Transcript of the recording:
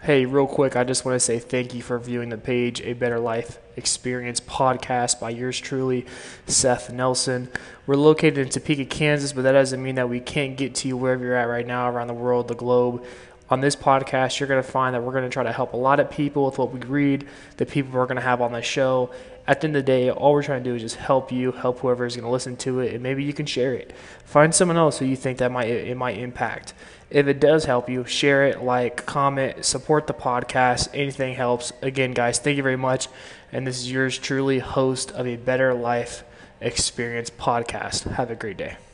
Hey, real quick, I just want to say thank you for viewing the page, A Better Life Experience podcast by yours truly, Seth Nelson. We're located in Topeka, Kansas, but that doesn't mean that we can't get to you wherever you're at right now around the world, the globe. On this podcast, you're going to find that we're going to try to help a lot of people with what we read, the people we're going to have on the show. At the end of the day, all we're trying to do is just help you, help whoever is going to listen to it, and maybe you can share it. Find someone else who you think that it might impact. If it does help you, share it, like, comment, support the podcast. Anything helps. Again, guys, thank you very much. And this is yours truly, host of A Better Life Experience podcast. Have a great day.